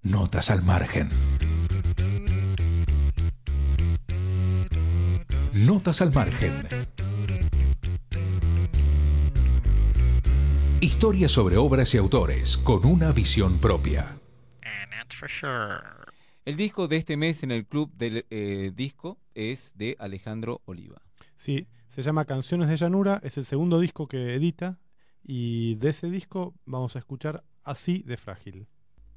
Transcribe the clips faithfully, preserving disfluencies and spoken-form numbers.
Notas al margen. Notas al margen. Historias sobre obras y autores con una visión propia. El disco de este mes en el Club del eh, Disco es de Alejandro Oliva. Sí, se llama Canciones de Llanura, es el segundo disco que edita y de ese disco vamos a escuchar Así de Frágil.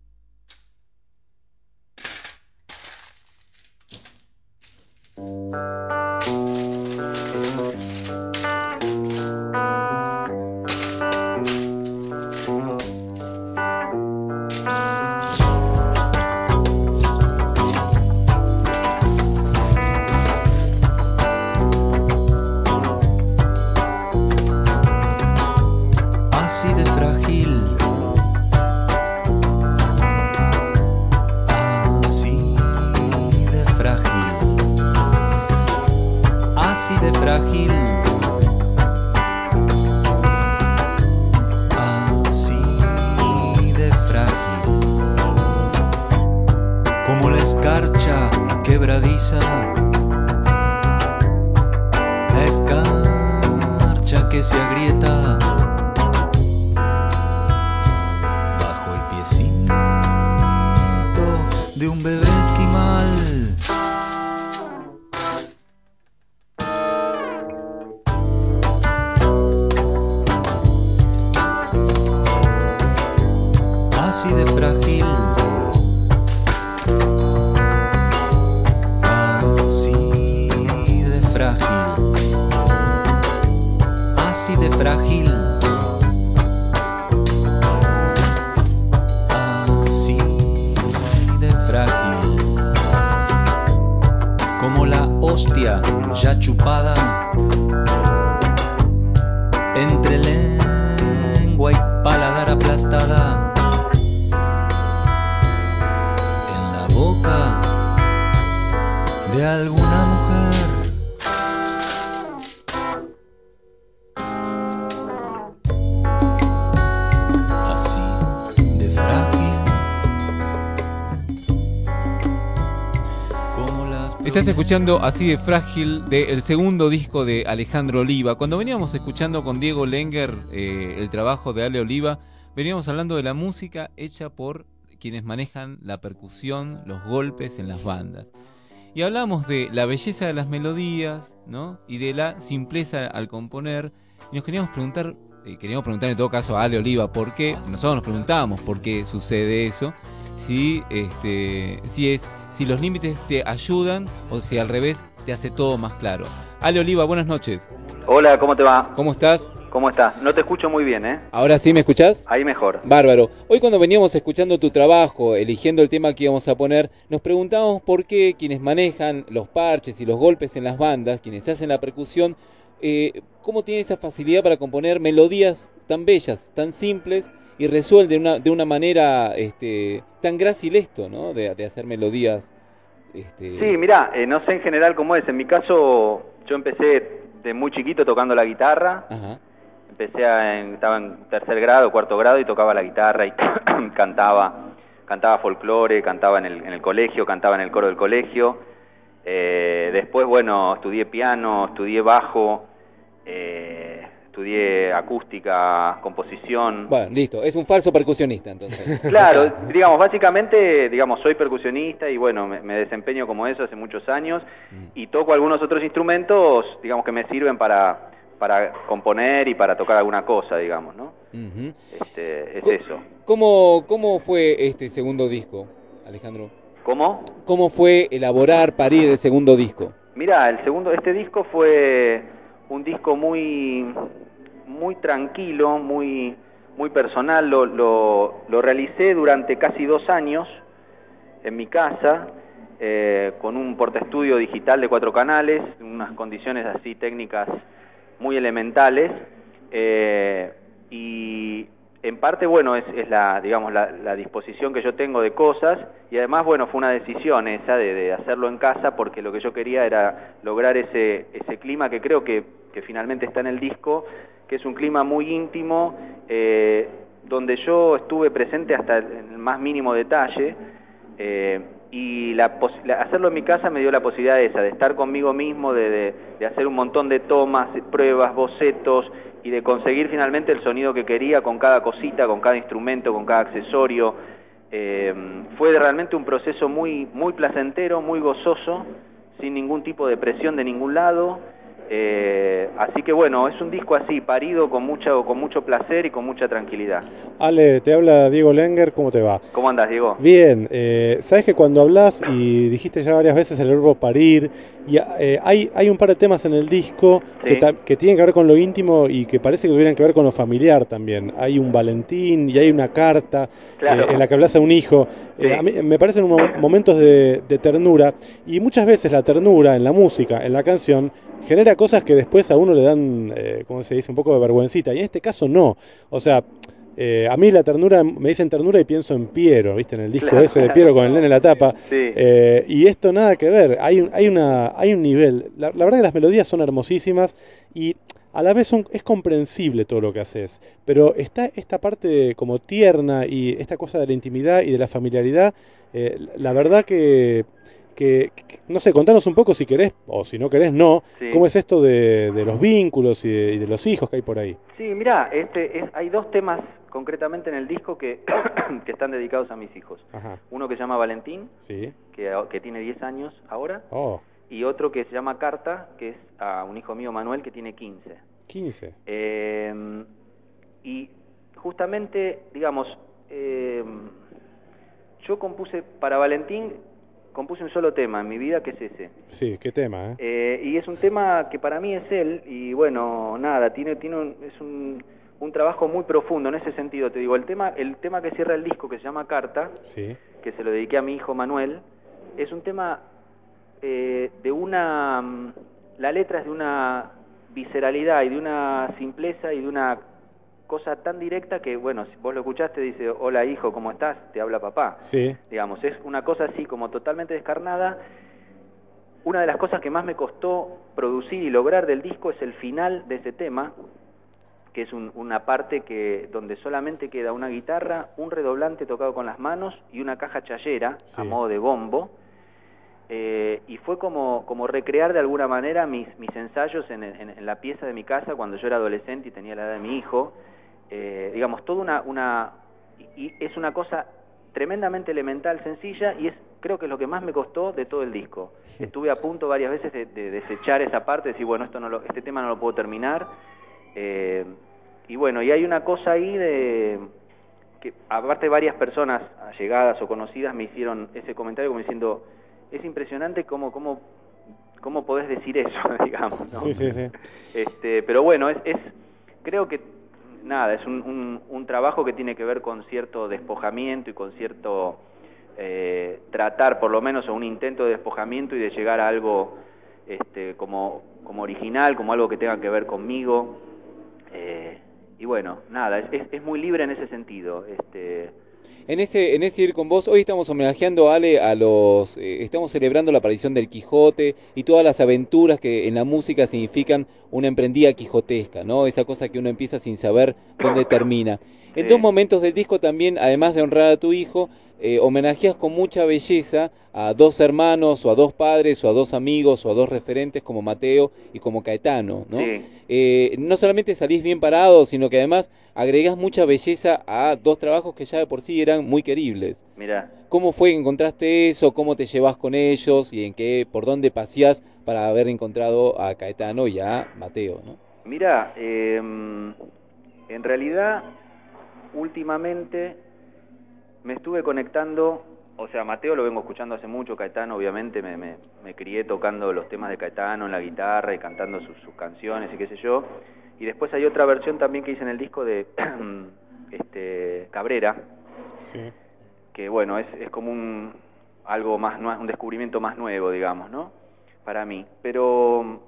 Así de frágil, así de frágil, así de frágil, así de frágil, como la escarcha quebradiza, la escarcha que se agrieta de un bebé esquimal. Así de frágil, así de frágil, así de frágil. Como la hostia ya chupada, entre lengua y paladar aplastada, en la boca de alguna mujer. Así de frágil. Estás escuchando Así de Frágil, del segundo disco de Alejandro Oliva. Cuando veníamos escuchando con Diego Lenger eh, el trabajo de Ale Oliva, veníamos hablando de la música hecha por quienes manejan la percusión, los golpes en las bandas. Y hablamos de la belleza de las melodías, ¿no? Y de la simpleza al componer. Y nos queríamos preguntar, eh, queríamos preguntar en todo caso a Ale Oliva por qué, nosotros nos preguntábamos por qué sucede eso, si, este, si es... si los límites te ayudan o si al revés te hace todo más claro. Ale Oliva, buenas noches. Hola, ¿cómo te va? ¿Cómo estás? ¿Cómo estás? No te escucho muy bien, ¿eh? ¿Ahora sí me escuchás? Ahí mejor. Bárbaro. Hoy cuando veníamos escuchando tu trabajo, eligiendo el tema que íbamos a poner, nos preguntábamos por qué quienes manejan los parches y los golpes en las bandas, quienes hacen la percusión, eh, cómo tienen esa facilidad para componer melodías tan bellas, tan simples, y resuelve de una, de una manera este, tan grácil esto, ¿no? De, de hacer melodías. Este... Sí, mirá, eh, no sé en general cómo es. En mi caso, yo empecé de muy chiquito tocando la guitarra. Ajá. Empecé, a, en, estaba en tercer grado, cuarto grado y tocaba la guitarra y cantaba, cantaba folclore, cantaba en el, en el colegio, cantaba en el coro del colegio. Eh, después, bueno, estudié piano, estudié bajo, eh, estudié acústica, composición. Bueno, listo, es un falso percusionista entonces. Claro, digamos, básicamente, digamos, soy percusionista y bueno, me, me desempeño como eso hace muchos años mm. y toco algunos otros instrumentos, digamos, que me sirven para, para componer y para tocar alguna cosa, digamos, ¿no? Uh-huh. Este, es ¿Cómo, eso. ¿cómo, ¿Cómo fue este segundo disco, Alejandro? ¿Cómo? ¿Cómo fue elaborar, parir el segundo disco? Mirá, el segundo, este disco fue un disco muy... muy tranquilo, muy, muy personal, lo, lo, lo realicé durante casi dos años en mi casa, eh, con un portaestudio digital de cuatro canales, unas condiciones así técnicas muy elementales, eh, y en parte, bueno, es, es la, digamos, la, la disposición que yo tengo de cosas, y además, bueno, fue una decisión esa de, de hacerlo en casa, porque lo que yo quería era lograr ese, ese clima que creo que, que finalmente está en el disco, que es un clima muy íntimo, eh, donde yo estuve presente hasta el más mínimo detalle, Eh, y la, la, hacerlo en mi casa me dio la posibilidad esa, de estar conmigo mismo, de, de, de hacer un montón de tomas, pruebas, bocetos, y de conseguir finalmente el sonido que quería con cada cosita, con cada instrumento, con cada accesorio. Eh, fue realmente un proceso muy, muy placentero, muy gozoso, sin ningún tipo de presión de ningún lado. Eh, así que bueno, es un disco así, parido con mucho, con mucho placer y con mucha tranquilidad. Ale, te habla Diego Lenger, ¿cómo te va? ¿Cómo andás, Diego? Bien, eh, sabes que cuando hablas y dijiste ya varias veces el verbo parir, y eh, hay, hay un par de temas en el disco sí. que, que tienen que ver con lo íntimo y que parece que tuvieran que ver con lo familiar también. Hay un Valentín y hay una carta claro. eh, en la que hablas a un hijo. Sí. Eh, a mí me parecen momentos de, de ternura, y muchas veces la ternura en la música, en la canción, genera cosas que después a uno le dan, eh, como se dice, un poco de vergüencita, y en este caso no. O sea, eh, a mí la ternura, me dicen ternura y pienso en Piero, ¿viste? En el disco claro, ese de Piero con el nene en la tapa. Sí. Eh, y esto nada que ver, hay un, hay una, hay un nivel. La, la verdad que las melodías son hermosísimas y a la vez son, es comprensible todo lo que haces, pero está esta parte como tierna y esta cosa de la intimidad y de la familiaridad, eh, la verdad que... Que, que, no sé, contanos un poco si querés, o si no querés, no, sí. cómo es esto de, de los vínculos y de, y de los hijos que hay por ahí. Sí, mirá, este, es, hay dos temas concretamente en el disco que, que están dedicados a mis hijos. Ajá. Uno que se llama Valentín, sí. que, que tiene diez años ahora, oh. y otro que se llama Carta, que es a un hijo mío, Manuel, que tiene quince. quince. Eh, y justamente, digamos, eh, yo compuse para Valentín... compuse un solo tema en mi vida, que es ese. Sí, qué tema, ¿eh? Eh, y es un tema que para mí es él, y bueno, nada, tiene, tiene un, es un, un trabajo muy profundo en ese sentido. Te digo, el tema, el tema que cierra el disco, que se llama Carta, sí. que se lo dediqué a mi hijo Manuel, es un tema eh, de una... La letra es de una visceralidad y de una simpleza y de una cosa tan directa que, bueno, si vos lo escuchaste, dice, hola hijo, ¿cómo estás? Te habla papá. Sí. Digamos, es una cosa así como totalmente descarnada. Una de las cosas que más me costó producir y lograr del disco es el final de ese tema, que es un, una parte que donde solamente queda una guitarra, un redoblante tocado con las manos y una caja chayera, sí, a modo de bombo. Eh, y fue como, como recrear de alguna manera mis, mis ensayos en, en, en la pieza de mi casa cuando yo era adolescente y tenía la edad de mi hijo. Eh, digamos, toda una, una y es una cosa tremendamente elemental, sencilla, y es creo que es lo que más me costó de todo el disco. Sí. Estuve a punto varias veces de, de desechar esa parte, de decir, bueno, esto no lo, este tema no lo puedo terminar. Eh, y bueno, y hay una cosa ahí de que, aparte, varias personas allegadas o conocidas me hicieron ese comentario como diciendo, es impresionante cómo, cómo, cómo podés decir eso, digamos, ¿no? Sí, sí, sí. Este, pero bueno, es, es creo que nada, es un, un, un trabajo que tiene que ver con cierto despojamiento y con cierto eh, tratar, por lo menos, o un intento de despojamiento y de llegar a algo este, como, como original, como algo que tenga que ver conmigo. Eh, y bueno, nada, es, es, es muy libre en ese sentido. Este, En ese, en ese Ir con Vos, hoy estamos homenajeando, Ale, a los, eh, estamos celebrando la aparición del Quijote y todas las aventuras que en la música significan una emprendida quijotesca, ¿no? Esa cosa que uno empieza sin saber dónde termina. En Sí. dos momentos del disco también, además de honrar a tu hijo, eh, homenajeas con mucha belleza a dos hermanos, o a dos padres, o a dos amigos, o a dos referentes como Mateo y como Caetano, ¿no? Sí. Eh, no solamente salís bien parado, sino que además agregás mucha belleza a dos trabajos que ya de por sí eran muy queribles. Mirá. ¿Cómo fue que encontraste eso? ¿Cómo te llevas con ellos? ¿Y en qué, por dónde paseás para haber encontrado a Caetano y a Mateo, ¿no? Mirá, eh, en realidad, últimamente me estuve conectando, o sea, Mateo lo vengo escuchando hace mucho, Caetano obviamente, me, me, me crié tocando los temas de Caetano en la guitarra y cantando sus, sus canciones y qué sé yo. Y después hay otra versión también que hice en el disco de este, Cabrera, Sí. que bueno, es, es como un algo más, un descubrimiento más nuevo, digamos, ¿no? Para mí. Pero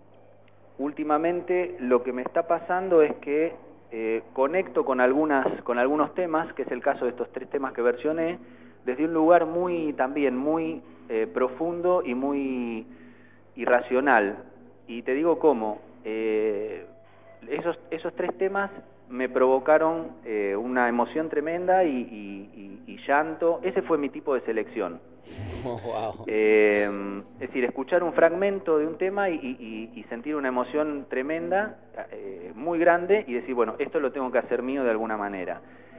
últimamente lo que me está pasando es que eh, conecto con algunas, con algunos temas, que es el caso de estos tres temas que versioné, desde un lugar muy, también muy eh, profundo y muy irracional. Y te digo cómo, eh, esos, esos tres temas me provocaron eh, una emoción tremenda y, y, y, y llanto. Ese fue mi tipo de selección. Oh, wow. Eh, es decir, escuchar un fragmento de un tema y, y, y sentir una emoción tremenda, eh, muy grande, y decir, bueno, esto lo tengo que hacer mío de alguna manera.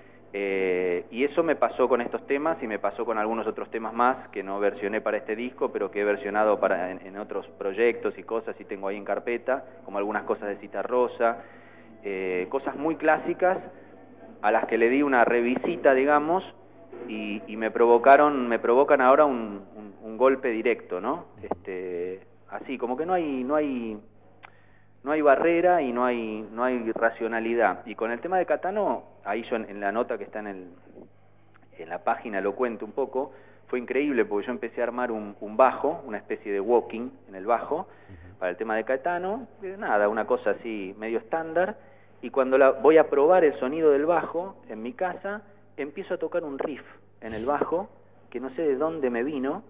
Eh, y eso me pasó con estos temas y me pasó con algunos otros temas más que no versioné para este disco, pero que he versionado para, en, en otros proyectos y cosas, y tengo ahí en carpeta, como algunas cosas de Citarrosa, eh, cosas muy clásicas a las que le di una revisita, digamos, y, y me provocaron, me provocan ahora un, un, un golpe directo, ¿no? Este, así, como que no hay, no hay, no hay barrera y no hay, no hay racionalidad. Y con el tema de Catano, ahí yo en, en la nota que está en el, en la página lo cuento un poco, fue increíble porque yo empecé a armar un, un bajo, una especie de walking en el bajo, para el tema de Catano, nada, una cosa así medio estándar, y cuando la, voy a probar el sonido del bajo en mi casa, empiezo a tocar un riff en el bajo, que no sé de dónde me vino,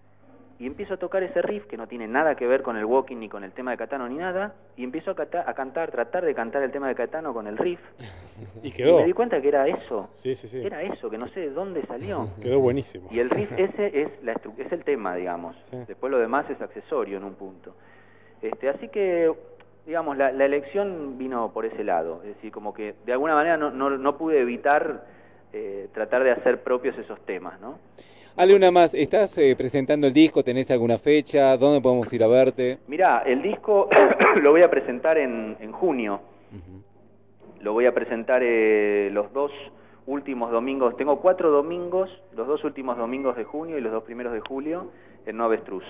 y empiezo a tocar ese riff, que no tiene nada que ver con el walking, ni con el tema de Catano, ni nada, y empiezo a, cata, a cantar, tratar de cantar el tema de Catano con el riff, y quedó. Y me di cuenta que era eso, sí, sí, sí. era eso, que no sé de dónde salió. Quedó buenísimo. Y el riff ese es, la es el tema, digamos, sí. Después lo demás es accesorio en un punto. Este, así que, digamos, la, la elección vino por ese lado, es decir, como que de alguna manera no, no, no pude evitar eh, tratar de hacer propios esos temas, ¿no? Ale, una más, ¿estás eh, presentando el disco? ¿Tenés alguna fecha? ¿Dónde podemos ir a verte? Mirá, el disco lo voy a presentar en, en junio, uh-huh. Lo voy a presentar eh, los dos últimos domingos, tengo cuatro domingos, los dos últimos domingos de junio y los dos primeros de julio en No Avestruz.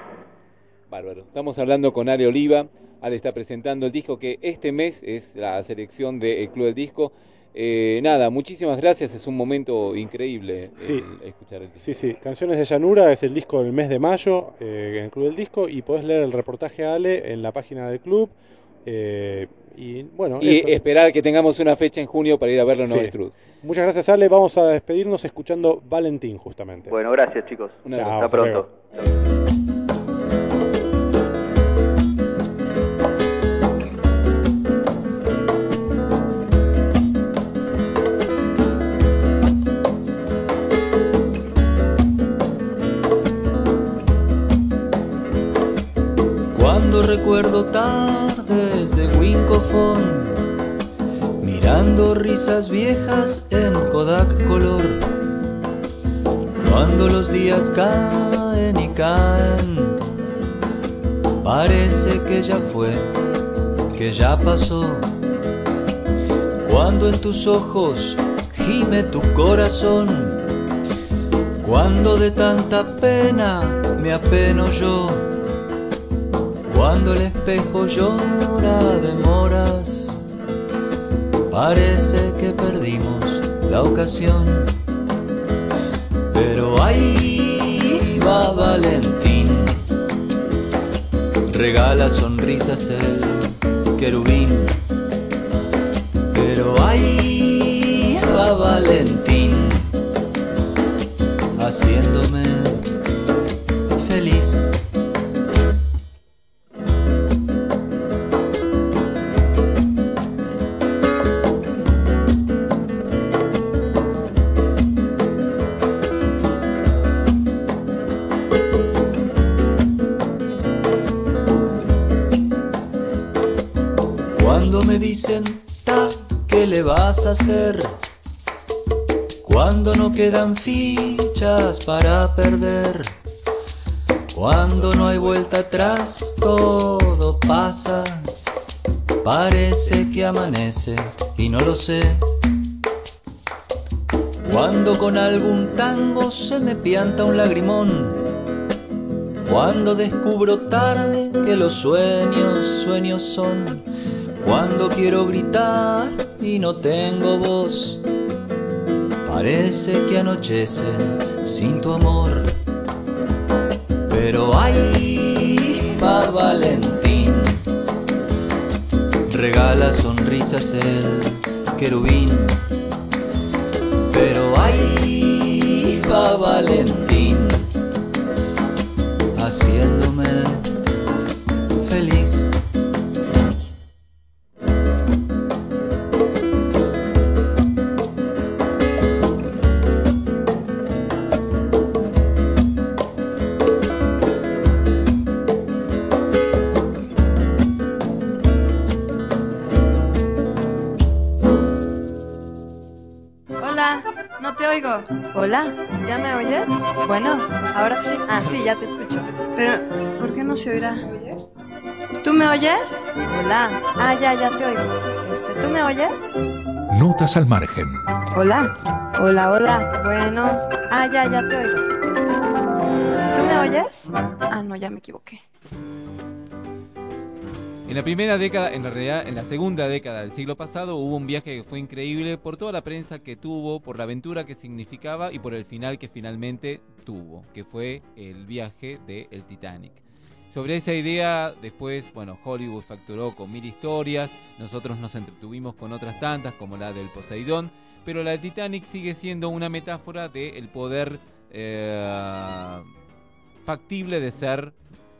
Bárbaro. Estamos hablando con Ale Oliva. Ale está presentando el disco que este mes es la selección del Club del Disco. Eh, nada, muchísimas gracias, es un momento increíble sí. el, escuchar el disco. Sí, sí, Canciones de Llanura es el disco del mes de mayo eh, en el Club del Disco, y podés leer el reportaje a Ale en la página del club. Eh, y bueno, y eso. Esperar que tengamos una fecha en junio para ir a verlo en sí. Avestruz. Muchas gracias, Ale. Vamos a despedirnos escuchando Valentín, justamente. Bueno, gracias, chicos. Chao, hasta pronto. Cuando recuerdo tardes de Wincofon, mirando risas viejas en Kodak Color, cuando los días caen y caen, parece que ya fue, que ya pasó. Cuando en tus ojos gime tu corazón, cuando de tanta pena me apeno yo, cuando el espejo llora demoras, parece que perdimos la ocasión. Pero ahí va Valentín, regala sonrisas el querubín. Pero ahí va Valentín, haciéndome feliz. Cuando me dicen, ta, ¿qué le vas a hacer? Cuando no quedan fichas para perder, cuando no hay vuelta atrás, todo pasa, parece que amanece y no lo sé. Cuando con algún tango se me pianta un lagrimón, cuando descubro tarde que los sueños, sueños son, cuando quiero gritar y no tengo voz, parece que anochece sin tu amor. Pero ahí va Valentín, regala sonrisas el querubín. Pero ahí va Valentín, haciéndome feliz. escucho. Hola, ¿ya me oyes? Bueno, ahora sí. Ah, sí, ya te escucho. Pero, ¿por qué no se oirá? ¿Tú me oyes? Hola. Ah, ya, ya te oigo. Este, ¿tú me oyes? Notas al margen. Hola. Hola, hola. Bueno. Ah, ya, ya te oigo. Este, ¿tú me oyes? Ah, no, ya me equivoqué. En la primera década, en realidad en la segunda década del siglo pasado, hubo un viaje que fue increíble por toda la prensa que tuvo, por la aventura que significaba y por el final que finalmente tuvo, que fue el viaje del Titanic. Sobre esa idea, después, bueno, Hollywood facturó con mil historias, nosotros nos entretuvimos con otras tantas, como la del Poseidón, pero la del Titanic sigue siendo una metáfora del poder eh, factible de ser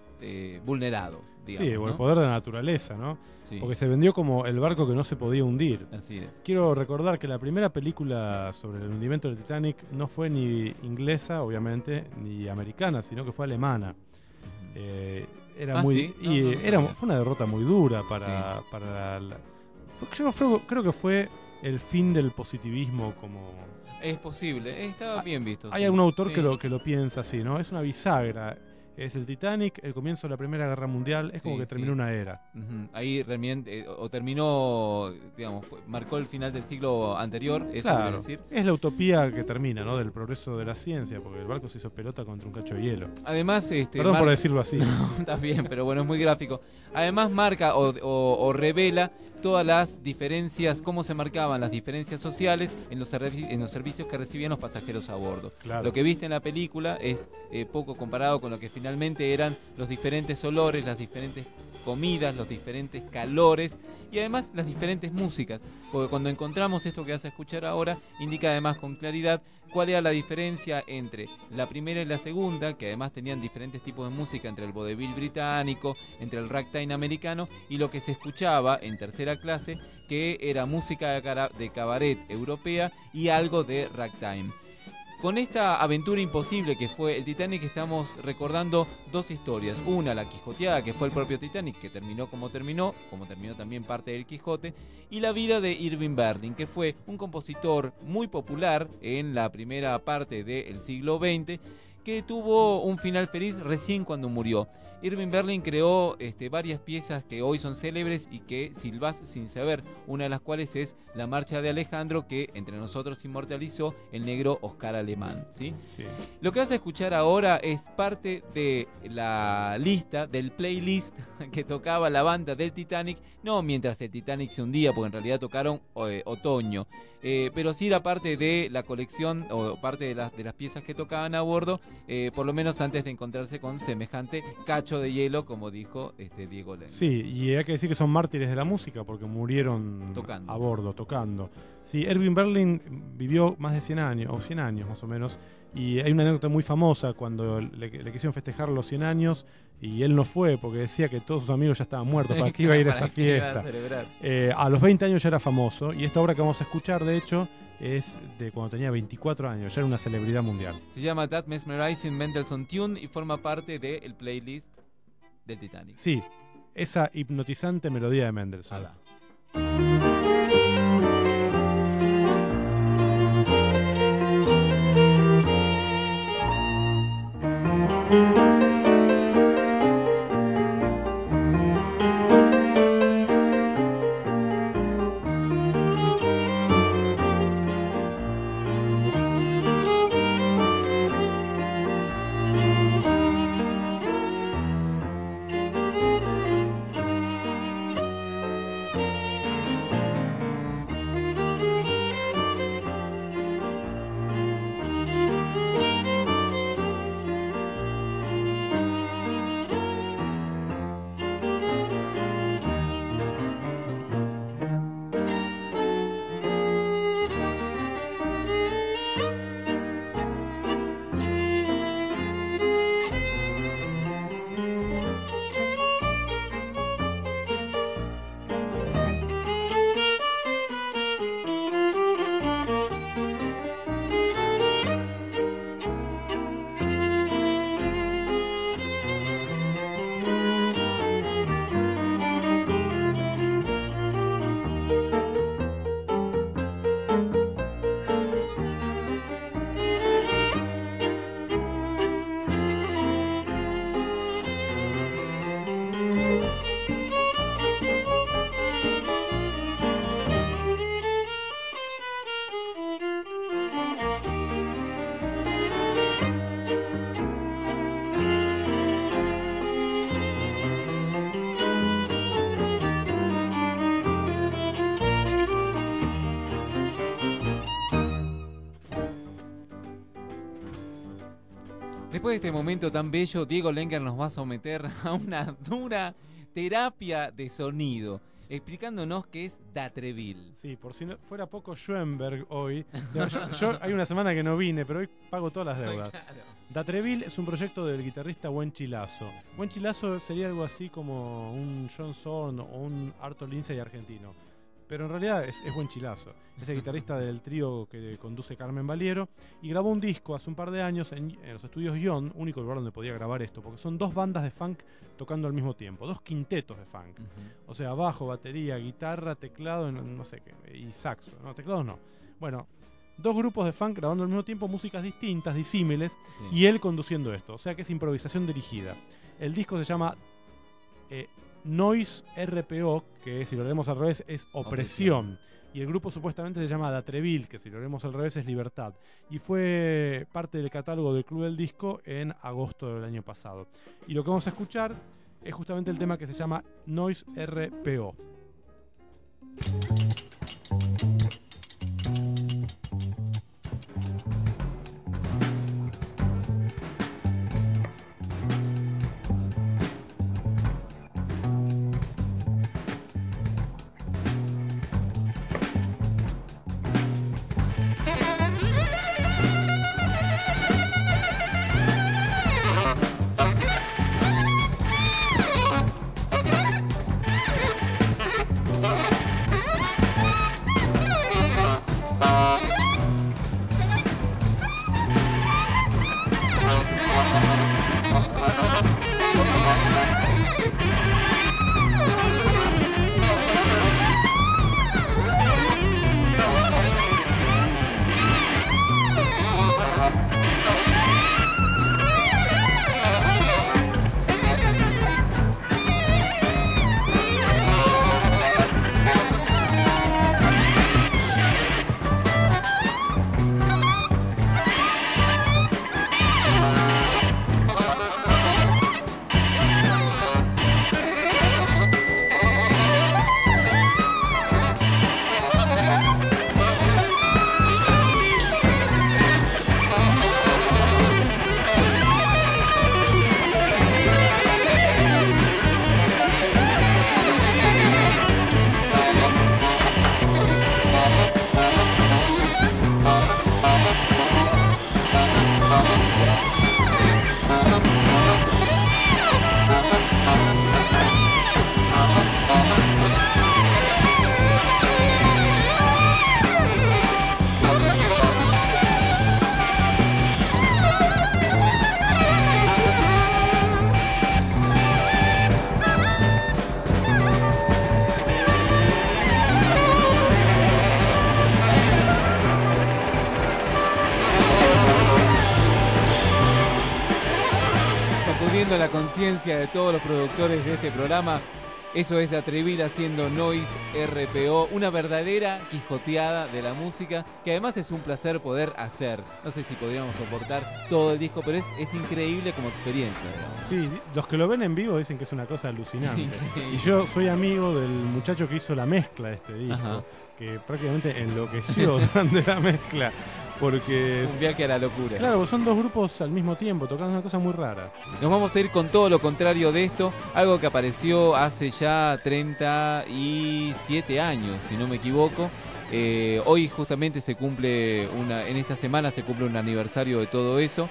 eh, vulnerado. Digamos, sí, o el ¿no? poder de la naturaleza, ¿no? Sí. Porque se vendió como el barco que no se podía hundir. Así es. Quiero recordar que la primera película sobre el hundimiento del Titanic no fue ni inglesa, obviamente, ni americana, sino que fue alemana. Uh-huh. eh, era ah, muy ¿sí? no, y no, no era fue una derrota muy dura para, sí. para la, fue, yo creo, creo que fue el fin del positivismo como es posible, estaba bien visto. Hay sí. algún autor sí. que lo que lo piensa así, ¿no? Es una bisagra. Es el Titanic, el comienzo de la Primera Guerra Mundial, es sí, como que terminó sí. una era. Uh-huh. Ahí realmente, eh, o terminó, digamos, fue, marcó el final del siglo anterior, eso claro, quiere decir. Es la utopía que termina, ¿no? Del progreso de la ciencia, porque el barco se hizo pelota contra un cacho de hielo. Además, este. Perdón mar... por decirlo así. No, está bien, pero bueno, es muy gráfico. Además marca o, o, o revela todas las diferencias, cómo se marcaban las diferencias sociales en los, servi- en los servicios que recibían los pasajeros a bordo. Claro. Lo que viste en la película es eh, poco comparado con lo que finalmente eran los diferentes olores, las diferentes comidas, los diferentes calores y además las diferentes músicas. Porque cuando encontramos esto que vas a escuchar ahora, indica además con claridad cuál era la diferencia entre la primera y la segunda, que además tenían diferentes tipos de música entre el vodevil británico, entre el ragtime americano y lo que se escuchaba en tercera clase, que era música de, cara- de cabaret europea y algo de ragtime. Con esta aventura imposible que fue el Titanic estamos recordando dos historias. Una, la Quijoteada, que fue el propio Titanic, que terminó como terminó, como terminó también parte del Quijote, y la vida de Irving Berlin, que fue un compositor muy popular en la primera parte del siglo veinte, que tuvo un final feliz recién cuando murió. Irving Berlin creó este, varias piezas que hoy son célebres y que silbás sin saber, una de las cuales es la Marcha de Alejandro, que entre nosotros inmortalizó el negro Oscar Alemán, ¿sí? Sí. Lo que vas a escuchar ahora es parte de la lista, del playlist que tocaba la banda del Titanic, no mientras el Titanic se hundía, porque en realidad tocaron eh, otoño, eh, pero sí era parte de la colección o parte de las, de las piezas que tocaban a bordo, eh, por lo menos antes de encontrarse con semejante cacho de hielo, como dijo este Diego Lenz. Sí, y hay que decir que son mártires de la música porque murieron tocando. a bordo, tocando. Sí, Irving Berlin vivió más de cien años, o cien años más o menos, y hay una anécdota muy famosa cuando le, le quisieron festejar los cien años y él no fue porque decía que todos sus amigos ya estaban muertos, ¿para qué iba a ir a esa fiesta? A, eh, a los veinte años ya era famoso, y esta obra que vamos a escuchar, de hecho, es de cuando tenía veinticuatro años, ya era una celebridad mundial. Se llama That Mesmerizing Mendelssohn Tune y forma parte del playlist del Titanic. Sí, esa hipnotizante melodía de Mendelssohn. Ala. Después de este momento tan bello, Diego Lenger nos va a someter a una dura terapia de sonido, explicándonos qué es Datreville. Sí, por si no fuera poco Schoenberg hoy. No, yo, yo hay una semana que no vine, pero hoy pago todas las deudas. Claro. Datreville es un proyecto del guitarrista Wenchi Lazo. Wenchi Lazo sería algo así como un John Zorn o un Arthur Lindsay argentino. Pero en realidad es, es Wenchi Lazo. Es el guitarrista del trío que conduce Carmen Valiero y grabó un disco hace un par de años en, en los estudios Ion, único lugar donde podía grabar esto, porque son dos bandas de funk tocando al mismo tiempo, dos quintetos de funk. Uh-huh. O sea, bajo, batería, guitarra, teclado, no, no sé qué, y saxo. No, teclados no. Bueno, dos grupos de funk grabando al mismo tiempo músicas distintas, disímiles, sí. Y él conduciendo esto. O sea que es improvisación dirigida. El disco se llama Eh, Noise R P O, que si lo leemos al revés es opresión. Y el grupo supuestamente se llama Datreville, que si lo leemos al revés es libertad. Y fue parte del catálogo del Club del Disco en agosto del año pasado. Y lo que vamos a escuchar es justamente el tema que se llama Noise R P O. La conciencia de todos los productores de este programa. Eso es Datreville haciendo Noise R P O, una verdadera quijoteada de la música, que además es un placer poder hacer. No sé si podríamos soportar todo el disco, pero es, es increíble como experiencia, digamos. Sí, los que lo ven en vivo dicen que es una cosa alucinante. Y yo soy amigo del muchacho que hizo la mezcla de este disco. Ajá. Que prácticamente enloqueció durante la mezcla. Porque un viaje a la locura. Claro, son dos grupos al mismo tiempo, tocando una cosa muy rara. Nos vamos a ir con todo lo contrario de esto, algo que apareció hace ya treinta y siete años, si no me equivoco. Eh, hoy justamente se cumple, una, en esta semana se cumple un aniversario de todo eso.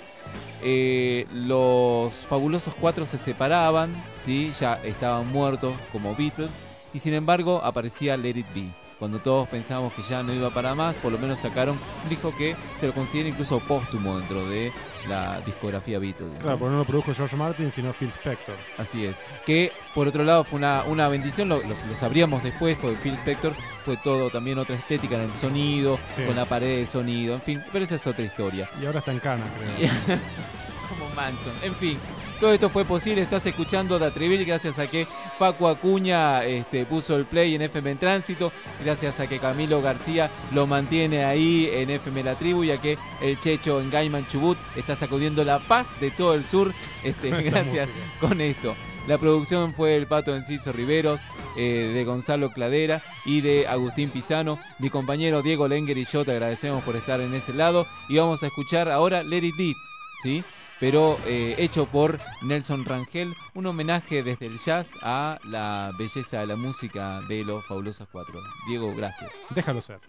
Eh, los Fabulosos Cuatro se separaban, ¿sí? Ya estaban muertos como Beatles, y sin embargo aparecía Let It Be. Cuando todos pensábamos que ya no iba para más, por lo menos sacaron un disco que se lo considera incluso póstumo dentro de la discografía Beatles. Claro, porque no lo produjo George Martin, sino Phil Spector. Así es. Que, por otro lado, fue una, una bendición, lo, lo, lo sabríamos después, porque Phil Spector fue todo también otra estética en el sonido, sí. Con la pared de sonido, en fin, pero esa es otra historia. Y ahora está en cana, creo. Como Manson, en fin. Todo esto fue posible, estás escuchando Datreville gracias a que Facu Acuña este, puso el play en F M en Tránsito, gracias a que Camilo García lo mantiene ahí en F M La Tribu y a que el Checho en Gaiman Chubut está sacudiendo la paz de todo el sur, este, gracias con esto. La producción fue el Pato Enciso Rivero, eh, de Gonzalo Cladera y de Agustín Pisano. Mi compañero Diego Lenger y yo te agradecemos por estar en ese lado y vamos a escuchar ahora Let It Be, ¿sí? pero eh, hecho por Nelson Rangel, un homenaje desde el jazz a la belleza de la música de los Fabulosos Cuatro. Diego, gracias. Déjalo ser.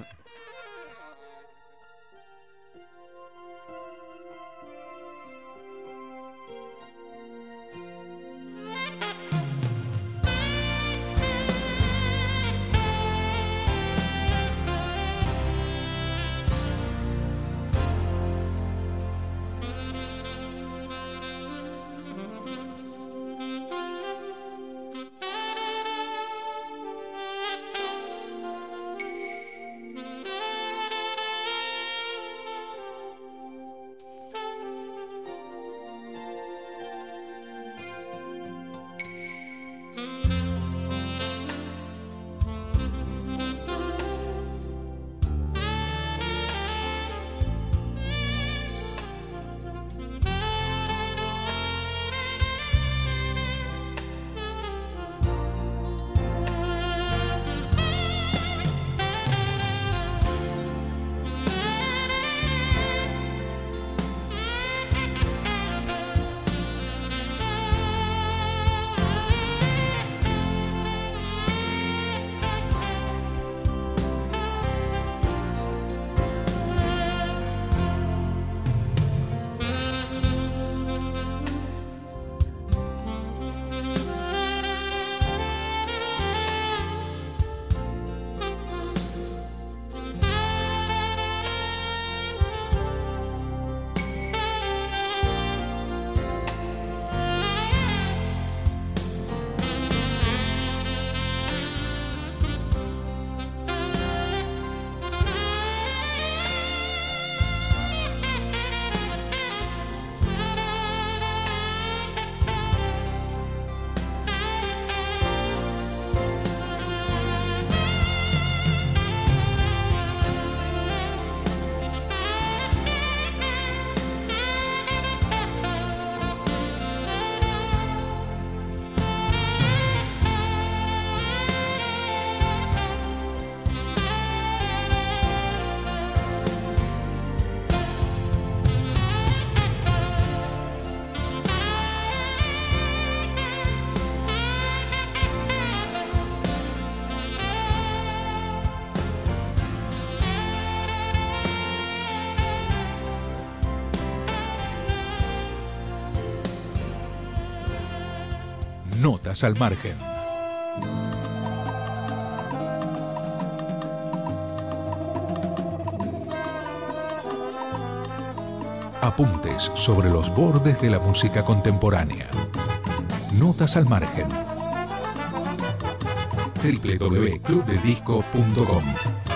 Notas al margen. Apuntes sobre los bordes de la música contemporánea. Notas al margen. doble u doble u doble u punto club de disco punto com